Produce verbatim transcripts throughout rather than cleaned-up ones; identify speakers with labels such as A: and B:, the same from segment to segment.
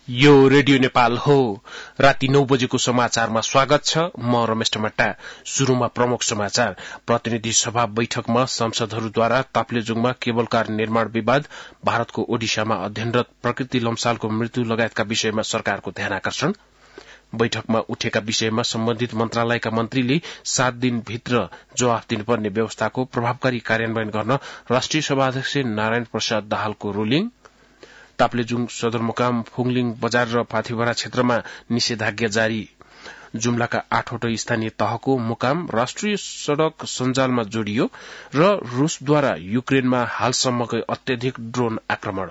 A: यो रेडियो नेपाल हो। राति नौ बजेको समाचारमा स्वागत छ। म रमेश टमट्टा। शुरूमा प्रमुख समाचार। प्रतिनिधि सभा बैठकमा सांसदहरूद्वारा ताप्लेजुङमा केबल कार निर्माण विवाद, भारतको ओडिसामा अध्ययनरत प्रकृति लम्सालको मृत्यु लगायतका विषयमा सरकारको ध्यानाकर्षण। बैठकमा उठेका विषयमा सम्बन्धित मन्त्रालयका मन्त्रीले सात दिनभित्र जवाफ दिनुपर्ने व्यवस्थाको प्रभावकारी कार्यान्वयन गर्न राष्ट्रिय सभा अध्यक्ष नारायण प्रसाद दाहालको रूलिङ। ताप्लेजुङ सदरमुकाम फुङलिङ बजार र पाथिभरा क्षेत्रमा निषेधाज्ञा जारी। जुम्लाका आठवटा स्थानीय तहको मुकाम राष्ट्रिय सड़क सञ्जालमा जोडियो र रूसद्वारा युक्रेनमा हालसम्मकै अत्यधिक ड्रोन आक्रमण।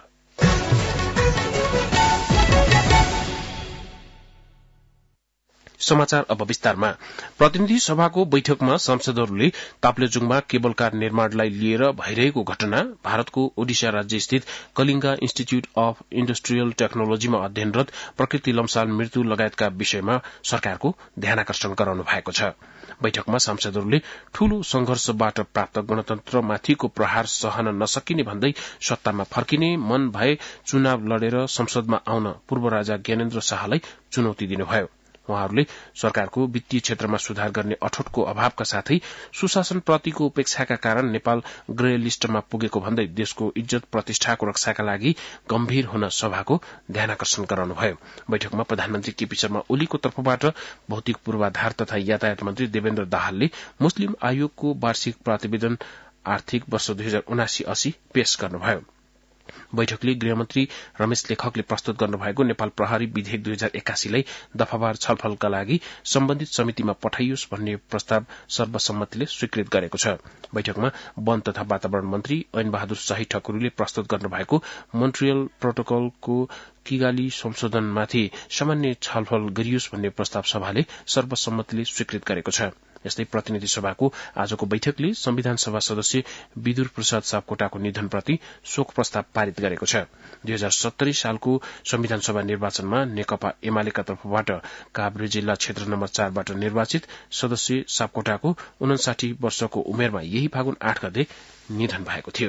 A: समाचार अब विस्तारमा। प्रतिनिधि सभाको बैठकमा सांसदहरूले ताप्लेजुङमा केबल कार निर्माणलाई लिएर भइरहेको घटना, भारतको ओडिसा राज्य स्थित कलिंगा इन्स्टिच्यूट अफ इण्डस्ट्रियल टेक्नोलोजीमा अध्ययनरत प्रकृति लम्साल मृत्यु लगायतका विषयमा सरकारको ध्यानाकर्षण गराउनु भएको छ। बैठकमा सांसदहरूले ठूलो संघर्षबाट प्राप्त गणतन्त्रमाथिको प्रहार सहन नसकिने भन्दै सत्तामा फर्किने मन भए चुनाव लडेर संसदमा आउन पूर्व राजा ज्ञानेन्द्र शाहलाई चुनौती दिनुभयो। उहाँहरूले सरकारको वित्तीय क्षेत्रमा सुधार गर्ने अठोटको अभावका साथै सुशासनप्रतिको उपेक्षाका कारण नेपाल ग्रे लिस्टमा पुगेको भन्दै देशको इज्जत प्रतिष्ठाको रक्षाका लागि गम्भीर हुन सभाको ध्यानाकर्षण गराउनुभयो। बैठकमा प्रधानमन्त्री केपी शर्मा ओलीको तर्फबाट भौतिक पूर्वाधार तथा यातायात मन्त्री देवेन्द्र दाहालले मुस्लिम आयोगको वार्षिक प्रतिवेदन आर्थिक वर्ष दुई हजार उनासी अस्सी पेश गर्नुभयो। बैठकले गृहमन्त्री रमेश लेखकले प्रस्तुत गर्नुभएको नेपाल प्रहरी विधेयक दुई हजार एकासीलाई दफावार छलफलका लागि सम्बन्धित समितिमा पठाइयोस् भन्ने प्रस्ताव सर्वसम्मतिले स्वीकृत गरेको छ। बैठकमा वन तथा वातावरण मन्त्री ऐन बहादुर शाही ठकुरीले प्रस्तुत गर्नुभएको मोन्ट्रियल प्रोटोकलको किगाली संशोधनमाथि सामान्य छलफल गरियोस् भन्ने प्रस्ताव सभाले सर्वसम्मतिले स्वीकृत गरेको छ। यस्तै प्रतिनिधि सभाको आजको बैठकले संविधान सभा सदस्य विदुर प्रसाद सापकोटाको निधनप्रति शोक प्रस्ताव पारित गरेको छ। दुई हजार सत्तरी सालको संविधान सभा निर्वाचनमा नेकपा एमालेका तर्फबाट काभ्रे जिल्ला क्षेत्र नम्बर चारबाट निर्वाचित सदस्य सापकोटाको उनसाठी वर्षको उमेरमा यही फागुन आठ गते निधन भएको थियो।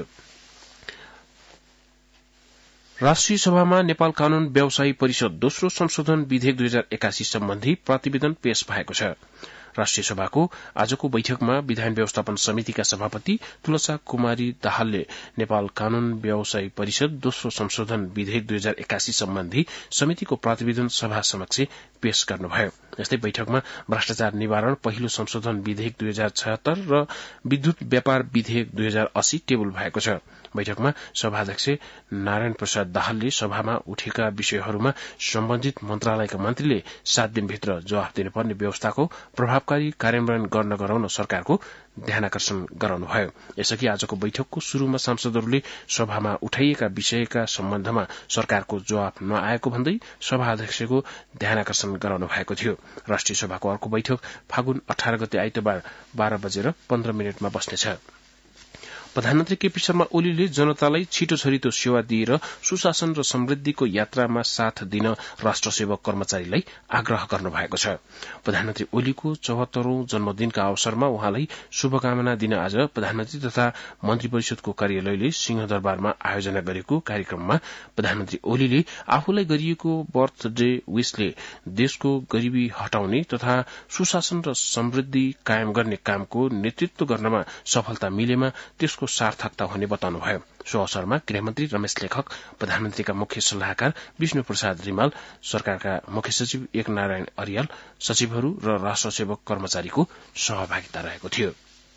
A: राष्ट्रिय सभामा नेपाल कानून व्यवसायी परिषद दोस्रो संशोधन विधेयक दुई हजार एकासी सम्बन्धी प्रतिवेदन पेश भएको छ। राष्ट्रिय सभाको आजको बैठकमा विधान व्यवस्थापन समितिका सभापति तुलसा कुमारी दाहालले नेपाल कानून व्यवसायी परिषद दोस्रो संशोधन विधेयक दुई हजार एकासी सम्बन्धी समितिको प्रतिवेदन सभा समक्ष पेश गर्नुभयो। यस्तै बैठकमा भ्रष्टाचार निवारण पहिलो संशोधन विधेयक दुई हजार छयत्तर र विद्युत व्यापार विधेयक दुई हजार अस्सी टेबल भएको छ। बैठकमा सभाध्यक्ष नारायण प्रसाद दाहालले सभामा उठेका विषयहरूमा सम्बन्धित मन्त्रालयका मन्त्रीले सात दिनभित्र जवाफ दिनुपर्ने व्यवस्थाको प्रभावकारी कार्यान्वयन गर्न गराउन सरकारको ध्यानाकर्षण गराउनुभयो। यसअघि आजको बैठकको शुरूमा सांसदहरूले सभामा उठाइएका विषयका सम्बन्धमा सरकारको जवाफ नआएको भन्दै सभाध्यक्षको ध्यानाकर्षण गराउनु भएको थियो। राष्ट्रिय सभाको अर्को बैठक फागुन अठार गते आइतबार बाह्र बजेर पन्ध्र मिनटमा बस्नेछ। प्रधानमन्त्री केपी शर्मा ओलीले जनतालाई छिटो छरितो सेवा दिएर सुशासन र समृद्धिको यात्रामा साथ दिन राष्ट्र सेवक कर्मचारीलाई आग्रह गर्नुभएको छ। प्रधानमन्त्री ओलीको चौहत्तरौं जन्मदिनका अवसरमा उहाँलाई शुभकामना दिन आज प्रधानमन्त्री तथा मन्त्री परिषदको कार्यालयले सिंहदरबारमा आयोजना गरेको कार्यक्रममा प्रधानमन्त्री ओलीले आफूलाई गरिएको बर्थडे विशले देशको गरीबी हटाउने तथा सुशासन र समृद्धि कायम गर्ने कामको नेतृत्व गर्नमा सफलता मिलेमा त्यसको सार्थकता हुने बताउनुभयो। सो अवसरमा गृहमन्त्री रमेश लेखक, प्रधानमन्त्रीका मुख्य सल्लाहकार विष्णु प्रसाद रिमाल, सरकारका मुख्य सचिव एक नारायण अर्याल, सचिवहरू र राष्ट्र सेवक कर्मचारीको सहभागिता रहेको थियो।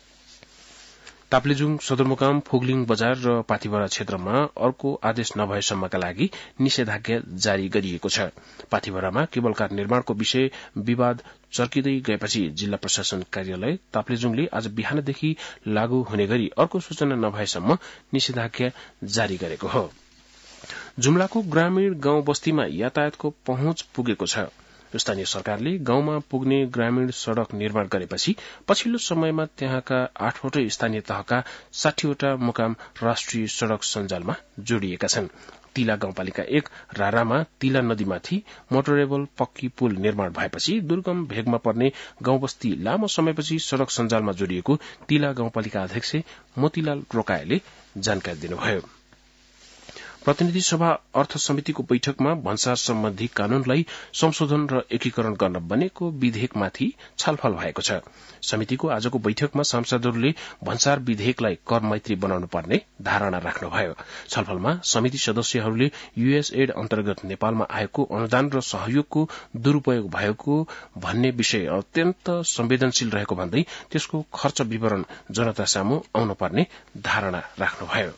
A: ताप्लेजुङ सदरमुकाम फुगलिङ बजार र पाथिभरा क्षेत्रमा अर्को आदेश नभएसम्मका लागि निषेधाज्ञा जारी गरिएको छ। पाथिभरामा केबल कार निर्माणको विषय विवाद चर्किँदै गएपछि जिल्ला प्रशासन कार्यालय ताप्लेजुङले आज बिहानदेखि लागू हुने गरी अर्को सूचना नभएसम्म निषेधाज्ञा जारी गरेको हो। जुम्लाको ग्रामीण गाउँ बस्तीमा यातायातको पहुँच पुगेको छ। स्थानीय सरकारले गाउँमा पुग्ने ग्रामीण सड़क निर्माण गरेपछि पछिल्लो समयमा त्यहाँका आठवटै स्थानीय तहका साठीवटा मुकाम राष्ट्रिय सड़क सञ्जालमा जोडिएका छन्। तिला गाउँपालिका एक रारामा तिला नदीमाथि मोटरेबल पक्की पुल निर्माण भएपछि दुर्गम भेगमा पर्ने गाउँबस्ती लामो समयपछि सड़क सञ्जालमा जोडिएको तिला गाउँपालिका अध्यक्ष मोतीलाल रोकायले जानकारी दिनुभयो। प्रतिनिधि सभा अर्थ समितिको बैठकमा भन्सार सम्बन्धी कानूनलाई संशोधन र एकीकरण गर्न बनेको विधेयकमाथि छलफल भएको छ। समितिको आजको बैठकमा सांसदहरूले भन्सार विधेयकलाई कर मैत्री बनाउनु पर्ने धारणा राख्नुभयो। छलफलमा समिति सदस्यहरूले यूएसएड अन्तर्गत नेपालमा आएको अनुदान र सहयोगको दुरूपयोग भएको भन्ने विषय अत्यन्त संवेदनशील रहेको भन्दै त्यसको खर्च विवरण जनता सामु आउन पर्ने धारणा राख्नुभयो।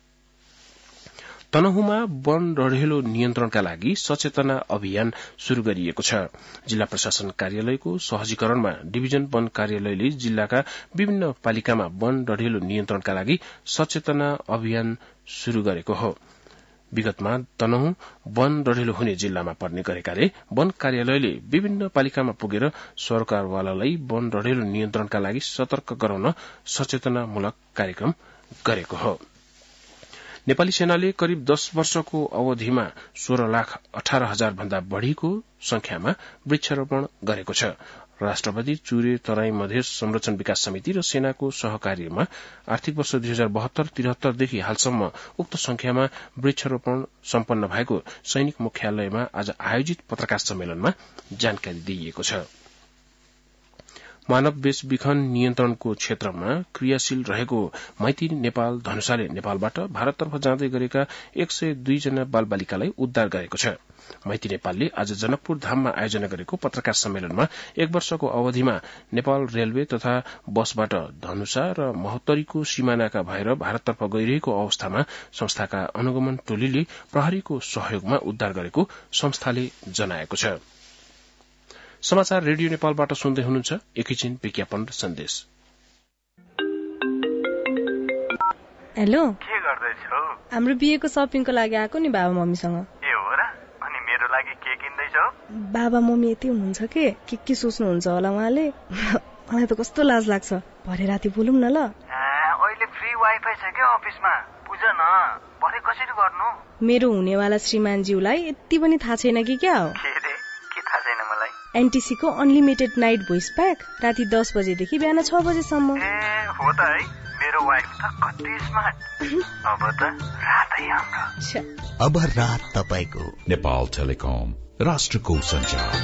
A: तनहुमा वन ढडेलो नियन्त्रणका लागि सचेतना अभियान शुरू गरिएको छ। जिल्ला प्रशासन कार्यालयको सहजीकरणमा डिभिजन वन कार्यालयले जिल्लाका विभिन्न पालिकामा वन ढडेलो नियन्त्रणका लागि सचेतना अभियान शुरू गरेको हो। विगतमा तनहु वन ढडेलो हुने जिल्लामा पर्ने गरेकाले वन कार्यालयले विभिन्न पालिकामा पुगेर सरकारवालालाई वन ढडेलो नियन्त्रणका लागि सतर्क गराउन सचेतनामूलक कार्यक्रम गरेको हो। नेपाली सेनाले करिब दश वर्षको अवधिमा सोह्र लाख अठार हजार भन्दा बढ़ीको संख्यामा वृक्षारोपण गरेको छ। राष्ट्रपति चुरे तराई मधेस संरक्षण विकास समिति र सेनाको सहकार्यमा आर्थिक वर्ष दुई हजार बहत्तर त्रिहत्तरदेखि हालसम्म उक्त संख्यामा वृक्षारोपण सम्पन्न भएको सैनिक मुख्यालयमा आज आयोजित पत्रकार सम्मेलनमा जानकारी दिइएको छ। मानव बेचबिखन नियन्त्रणको क्षेत्रमा क्रियाशील रहेको मैत्री नेपाल धनुषाले नेपालबाट भारततर्फ जाँदै गरेका एक सय दुई जना बाल बालिकालाई उद्धार गरेको छ। मैत्री नेपालले आज जनकपुर धाममा आयोजना गरेको पत्रकार सम्मेलनमा एक वर्षको अवधिमा नेपाल रेलवे तथा बसबाट धनुषा र महोत्तरीको सिमानाका भएर भारततर्फ गइरहेको अवस्थामा संस्थाका अनुगमन टोलीले प्रहरीको सहयोगमा उद्धार गरेको संस्थाले जनाएको छ। समाचार रेडियो नेपालबाट सुन्दै हुनुहुन्छ। एकैछिन विज्ञापन र सन्देश।
B: हेलो,
C: के गर्दैछौ?
B: हाम्रो बिहेको सपिङको लागि आएको नि बाबा मम्मीसँग।
C: ए हो र? अनि मेरो लागि के किन्दैछौ?
B: बाबा मम्मी यति हुनुहुन्छ के के के सोच्नुहुन्छ होला उहाँले। मलाई त कस्तो लाज लाग्छ। भरे राति बोलौँ न ल।
C: अहिले फ्री वाइफाई छ के अफिसमा? बुझ न, भरे कसरी गर्नु?
B: मेरो हुनेवाला श्रीमानज्यूलाई यति पनि थाहा छैन कि क्या हो?
C: के रे? के थाहा छैन मलाई?
B: एनटीसी को अनलिमिटेड नाइट भोइस प्याक राति दस बजेदेखि बिहान छ बजेसम्म।
C: ए हो त है, मेरो वाइफ त कति स्मार्ट। अब त रातै हाम्रो।
D: अब रात तपाईको। नेपाल टेलिकम, राष्ट्रको सञ्चार।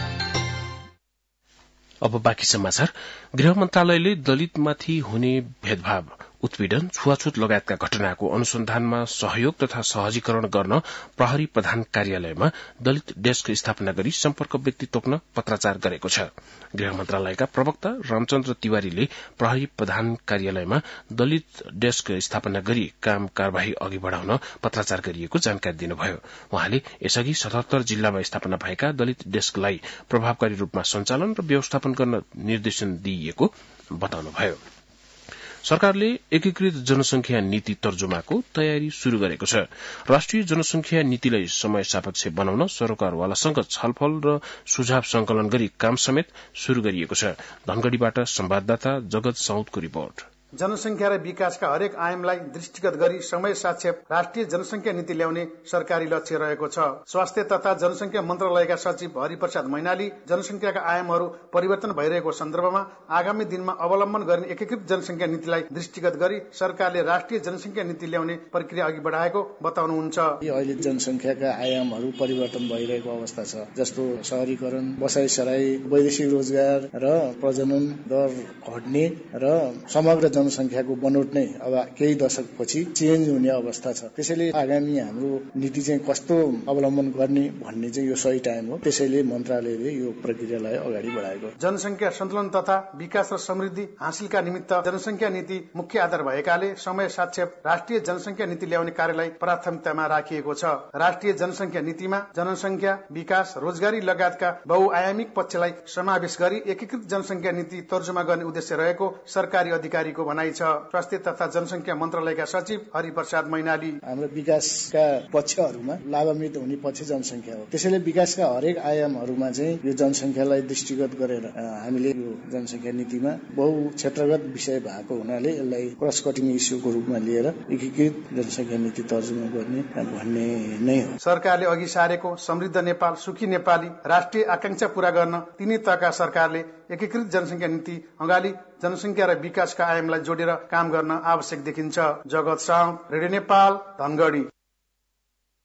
A: अब बाँकी समाचार। गृह मन्त्रालयले दलितमाथि हुने भेदभाव, उत्पीड़न, छुवाछुत लगायतका घटनाको अनुसन्धानमा सहयोग तथा सहजीकरण गर्न प्रहरी प्रधान कार्यालयमा दलित डेस्क स्थापना गरी सम्पर्क व्यक्ति तोक्न पत्राचार गरेको छ। गृह मन्त्रालयका प्रवक्ता रामचन्द्र तिवारीले प्रहरी प्रधान कार्यालयमा दलित डेस्क स्थापना गरी काम कार्यवाही अघि बढ़ाउन पत्राचार गरिएको जानकारी दिनुभयो। उहाँले यसअघि सतहत्तर जिल्लामा स्थापना भएका दलित डेस्कलाई प्रभावकारी रूपमा सञ्चालन र व्यवस्थापन गर्न निर्देशन दिइएको बताउनुभयो। सरकारले एकीकृत जनसंख्या नीति तर्जुमाको तयारी शुरू गरेको छ। राष्ट्रिय जनसंख्या नीतिलाई समय सापेक्ष बनाउन सरकारवालासँग छलफल र सुझाव संकलन गरी काम समेत शुरू गरिएको छ। धनगढ़ीबाट संवाददाता जगत साउदको रिपोर्ट।
E: जनसंख्या र विकासका हरेक आयामलाई दृष्टिगत गरी समय सापेक्ष राष्ट्रिय जनसंख्या नीति ल्याउने सरकारी लक्ष्य रहेको छ। स्वास्थ्य तथा जनसंख्या मन्त्रालयका सचिव हरिप्रसाद मैनाली जनसंख्याका आयामहरू परिवर्तन भइरहेको सन्दर्भमा आगामी दिनमा अवलम्बन गर्ने एकीकृत जनसंख्या नीतिलाई दृष्टिगत गरी सरकारले राष्ट्रिय जनसंख्या नीति ल्याउने प्रक्रिया अघि बढ़ाएको बताउनुहुन्छ।
F: अहिले जनसंख्याका आयामहरू परिवर्तन भइरहेको अवस्था छ, जस्तो शहरीकरण, बसाइसराई, वैदेशिक रोजगार र प्रजनन दर घट्ने र समग्र जनसंख्याको बनोट नै अब केही दशकपछि चेन्ज हुने अवस्था छ। त्यसैले आगामी हाम्रो नीति चाहिँ कस्तो अवलम्बन गर्ने भन्ने चाहिँ यो सही टाइम हो। त्यसैले मन्त्रालयले यो प्रक्रियालाई अगाडि बढाएको।
E: जनसंख्या सन्तुलन तथा विकास र समृद्धि हासिलका निमित्त जनसंख्या नीति मुख्य आधार भएकाले समय सापेक्ष राष्ट्रिय जनसंख्या नीति ल्याउने कार्यलाई प्राथमिकतामा राखिएको छ। राष्ट्रिय जनसंख्या नीतिमा जनसंख्या, विकास, रोजगारी लगायतका बहुआयामिक पक्षलाई समावेश गरी एकीकृत जनसंख्या नीति तर्जुमा गर्ने उद्देश्य रहेको सरकारी अधिकारीको भनाइ छ। स्वास्थ्य तथा जनसंख्या मन्त्रालयका सचिव हरिप्रसाद मैनाली,
F: हाम्रो विकासका पक्षहरूमा लाभान्वित हुने पक्ष जनसंख्या हो। त्यसैले विकासका हरेक आयामहरूमा चाहिँ यो जनसंख्यालाई दृष्टिगत गरेर हामीले यो जनसंख्या नीतिमा बहु क्षेत्रगत विषय भएको हुनाले यसलाई क्रस कटिङ इस्युको रूपमा लिएर एकीकृत जनसंख्या नीति तर्जुमा गर्ने भन्ने नै हो।
E: सरकारले अघि सारेको समृद्ध नेपाल, सुखी नेपाली राष्ट्रिय आकांक्षा पूरा गर्न तीनै तहका सरकारले एकीकृत जनसंख्या नीति अगाडि जनसंख्या र विकासका आयामलाई जोडेर काम गर्न आवश्यक देखिन्छ। जगत साउद, रेडियो नेपाल, धनगढ़ी।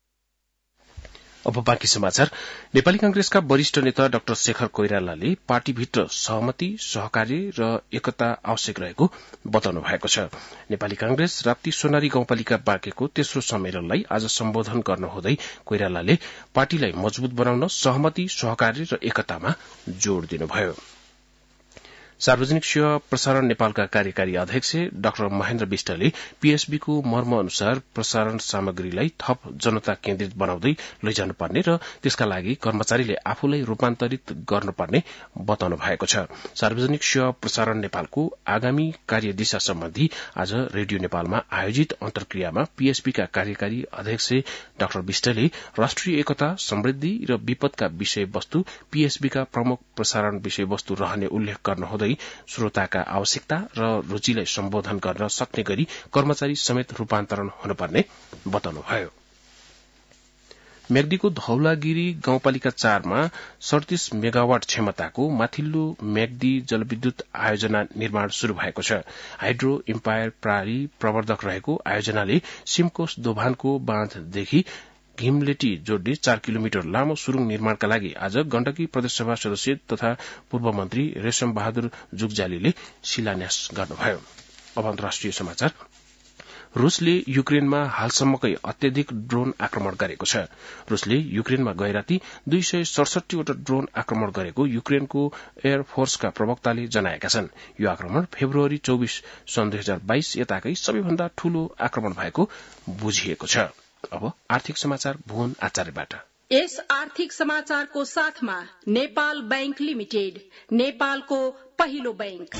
A: अब बाँकी समाचार। नेपाली कांग्रेसका वरिष्ठ नेता डाक्टर शेखर कोइरालाले पार्टीभित्र सहमति, सहकार्य र एकता आवश्यक रहेको बताउनु भएको छ। नेपाली कांग्रेस राप्ती सोनारी गाउँपालिका बाँकेको तेस्रो सम्मेलनलाई आज सम्बोधन गर्नुहुँदै कोइरालाले पार्टीलाई मजबूत बनाउन सहमति, सहकार्य र एकतामा जोड़ दिनुभयो। सार्वजनिक सेवा प्रसारण नेपालका कार्यकारी अध्यक्ष डाक्टर महेन्द्र विष्टले पीएसबीको मर्म अनुसार प्रसारण सामग्रीलाई थप जनता केन्द्रित बनाउँदै लैजानुपर्ने र त्यसका लागि कर्मचारीले आफूलाई रूपान्तरित गर्नुपर्ने बताउनु भएको छ। सार्वजनिक सेवा प्रसारण नेपालको आगामी कार्यदिशा सम्बन्धी आज रेडियो नेपालमा आयोजित अन्तर्क्रियामा पीएसबीका कार्यकारी अध्यक्ष डाक्टर विष्टले राष्ट्रिय एकता, समृद्धि र विपदका विषयवस्तु पीएसबीका प्रमुख प्रसारण विषयवस्तु रहने उल्लेख गर्नुहुँदै श्रोताका आवश्यकता र रूचिलाई सम्बोधन गर्न सक्ने गरी कर्मचारी समेत रूपान्तरण हुनुपर्ने बताउनुभयो। मेग्दीको धौलागिरी गाउँपालिका चारमा सड़तीस मेगावाट क्षमताको माथिल्लो मेग्दी जलविद्युत आयोजना निर्माण शुरू भएको छ। हाइड्रो इम्पायर प्राली प्रवर्धक रहेको आयोजनाले सिमकोस दोभानको बाँधदेखि घिमलेटी जोड्ने चार किलोमिटर लामो सुरुङ निर्माणका लागि आज गण्डकी प्रदेशसभा सदस्य तथा पूर्व मन्त्री रेशम बहादुर जुगजालीले शिलान्यास गर्नुभयो। अब अन्तर्राष्ट्रिय समाचार। रूसले युक्रेनमा हालसम्मकै अत्यधिक ड्रोन आक्रमण गरेको छ। रूसले युक्रेनमा गएराती दुई सय सडसठीवटा ड्रोन आक्रमण गरेको युक्रेनको एयरफोर्सका प्रवक्ताले जनाएका छन्। यो आक्रमण फेब्रुअरी चौबीस सन् दुई हजार बाइस यताकै सबैभन्दा ठूलो आक्रमण भएको बुझिएको छ। अब आर्थिक समाचार भुवन आचार्यबाट।
G: यस आर्थिक समाचारको साथमा नेपाल बैंक लिमिटेड, नेपालको पहिलो बैंक।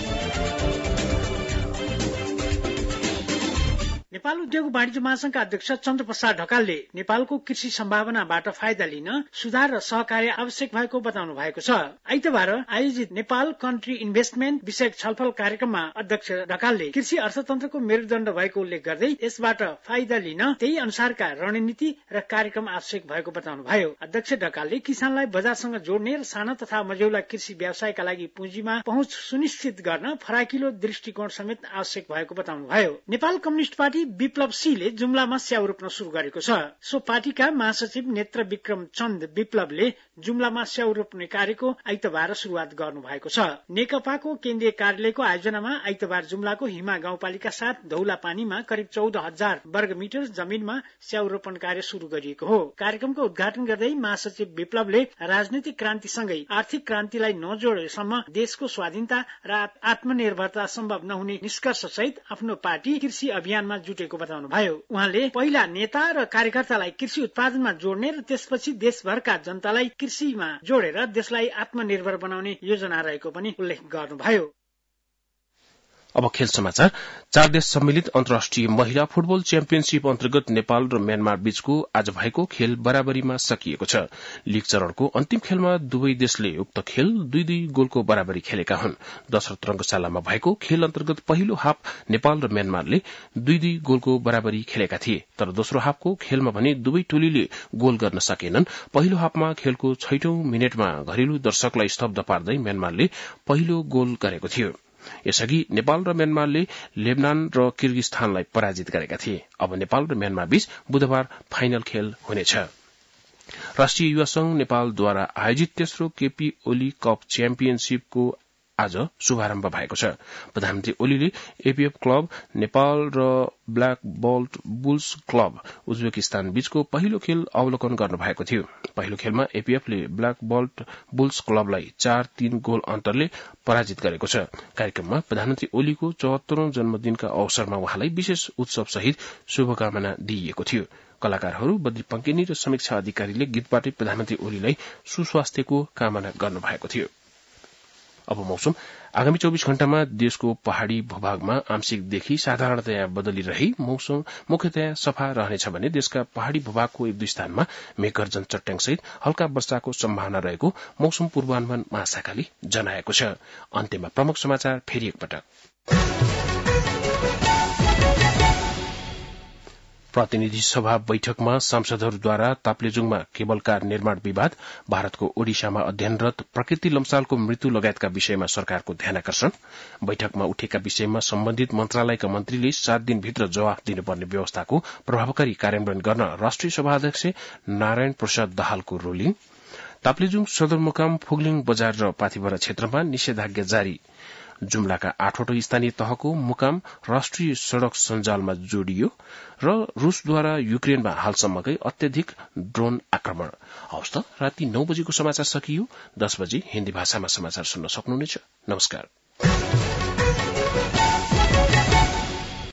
H: नेपाल उद्योग वाणिज्य महासंघका अध्यक्ष चन्द्र प्रसाद ढकालले नेपालको कृषि सम्भावनाबाट फाइदा लिन सुधार र सहकार्य आवश्यक भएको बताउनु भएको छ। आइतबार आयोजित नेपाल कन्ट्री इन्भेस्टमेन्ट विषयक छलफल कार्यक्रममा अध्यक्ष ढकालले कृषि अर्थतन्त्रको मेरुदण्ड भएको उल्लेख गर्दै यसबाट फाइदा लिन त्यही अनुसारका रणनीति र कार्यक्रम आवश्यक भएको बताउनुभयो। अध्यक्ष ढकालले किसानलाई बजारसँग जोड्ने र साना तथा मझौला कृषि व्यवसायका लागि पुँजीमा पहुँच सुनिश्चित गर्न फराकिलो दृष्टिकोण समेत आवश्यक भएको बताउनुभयो। नेपाल कम्युनिष्ट पार्टी विप्लव सिंहले जुम्लामा स्याउ रोप्न शुरू गरेको छ। सो पार्टीका महासचिव नेत्र विक्रम चन्द विप्लवले जुम्लामा स्याउ रोप्ने कार्यको आइतबार शुरूआत गर्नु भएको छ। नेकपाको केन्द्रीय कार्यालयको आयोजनामा आइतबार जुम्लाको हिमा गाउँपालिका साथ धौला पानीमा करिब चौध हजार वर्ग मिटर जमिनमा स्याउ रोपण कार्य शुरू गरिएको हो। कार्यक्रमको उद्घाटन गर्दै महासचिव विप्लवले राजनीतिक क्रान्तिसँगै आर्थिक क्रान्तिलाई नजोडेसम्म देशको स्वाधीनता र आत्मनिर्भरता सम्भव नहुने निष्कर्ष सहित आफ्नो पार्टी कृषि अभियानमा जुटेको बताउनुभयो। उहाँले पहिला नेता र कार्यकर्तालाई कृषि उत्पादनमा जोड्ने र त्यसपछि देशभरका जनतालाई कृषिमा जोडेर देशलाई आत्मनिर्भर बनाउने योजना रहेको पनि उल्लेख गर्नुभयो।
A: अब खेल समाचार। चार देश सम्मिलित अन्तर्राष्ट्रिय महिला फुटबल च्याम्पियनशीप अन्तर्गत नेपाल र म्यानमार बीचको आज भएको खेल बराबरीमा सकिएको छ। लीग चरणको अन्तिम खेलमा दुवै देशले उक्त खेल दुई दुई गोलको बराबरी खेलेका हुन्। दशरथ रंगशालामा भएको खेल अन्तर्गत पहिलो हाफ नेपाल र म्यानमारले दुई दुई गोलको बराबरी खेलेका थिए, तर दोस्रो हाफको खेलमा भने दुवै टोलीले गोल गर्न सकेनन्। पहिलो हाफमा खेलको छैटौं मिनटमा घरेलु दर्शकलाई स्तब्ध पार्दै म्यानमारले पहिलो गोल गरेको थियो। यसअघि नेपाल र म्यानमारले लेबनान र किर्गिस्तानलाई पराजित गरेका थिए। अब नेपाल र म्यानमार बीच बुधबार फाइनल खेल हुनेछ। राष्ट्रिय युवा संघ नेपालद्वारा आयोजित तेस्रो केपी ओली कप च्याम्पियनशीपको आज शुभारम्भ भएको छ। प्रधानमन्त्री ओलीले एपीएफ क्लब नेपाल र black belt bulls club Uzbekistan बीचको पहिलो खेल अवलोकन गर्नुभएको थियो। पहिलो खेलमा एपीएफले ब्ल्याक बल्ट बुल्स क्लबलाई चार तीन गोल अन्तरले पराजित गरेको छ। कार्यक्रममा प्रधानमन्त्री ओलीको चौहत्तरौं जन्मदिनका अवसरमा उहाँलाई विशेष उत्सव सहित शुभकामना दिइएको थियो। कलाकारहरू बद्री पङ्केनी र समीक्षा अधिकारीले गीतबाटै प्रधानमन्त्री ओलीलाई सुस्वास्थ्यको कामना गर्नुभएको थियो। अब मौसम। आगामी चौबीस घण्टामा देशको पहाड़ी भूभागमा आंशिकदेखि साधारणतया बदली रही मौसम मुख्यतया सफा रहनेछ भने देशका पहाड़ी भूभागको एक दुई स्थानमा मेघगर्जन चट्याङसहित हल्का वर्षाको सम्भावना रहेको मौसम पूर्वानुमान महाशाखाले जनाएको छ। अन्त्यमा प्रमुख समाचार फेरि एकपटक। प्रतिनिधि सभा बैठकमा सांसदहरूद्वारा ताप्लेजुङमा केबल कार निर्माण विवाद, भारतको ओडिसामा अध्ययनरत प्रकृति लम्सालको मृत्यु लगायतका विषयमा सरकारको ध्यानाकर्षण, बैठकमा उठेका विषयमा सम्बन्धित मन्त्रालयका मन्त्रीले सात दिनभित्र जवाफ दिनुपर्ने व्यवस्थाको प्रभावकारी कार्यान्वयन गर्न राष्ट्रिय सभा अध्यक्ष नारायण प्रसाद दाहालको रोलिङ, ताप्लेजुङ सदरमुकाम फुगलिङ बजार र पाथिभरा क्षेत्रमा निषेधाज्ञा जारी, जुम्लाका आठवटा स्थानीय तहको मुकाम राष्ट्रिय सड़क सञ्जालमा जोडियो र रूसद्वारा युक्रेनमा हालसम्मकै अत्यधिक ड्रोन आक्रमण। हवस् त, राति नौ बजेको समाचार सकियो। दस बजे हिन्दी भाषामा समाचार सुन्न सक्नुहुनेछ। नमस्कार।